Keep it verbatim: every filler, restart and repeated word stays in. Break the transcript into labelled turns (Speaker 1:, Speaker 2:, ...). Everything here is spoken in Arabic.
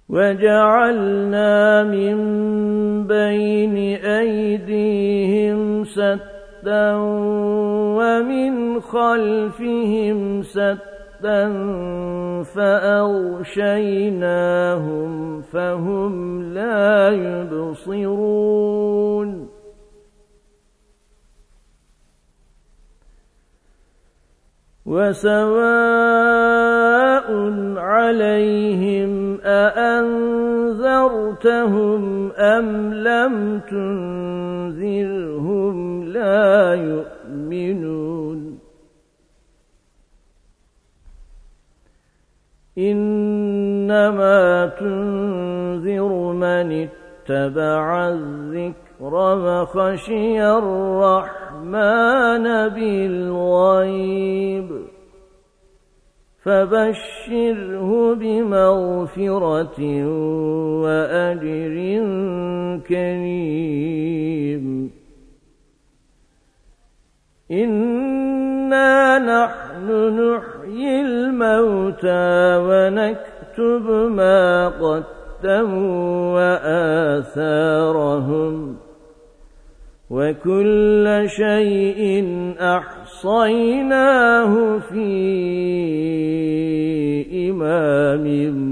Speaker 1: وجعلنا من بين أيديهم سدا ومن خلفهم سدا فأغشيناهم فهم لا يبصرون وسواء عليهم أأنذرتهم أم لم تنذرهم لا يؤمنون إنما تنذر من اتبع الذكر وخشي الرحمن بالغيب فبشره بمغفرة وأجر كريم إنا نحن نحيي الموتى ونكتب ما قدموا وآثارهم وكل شيء أحصيناه في إمام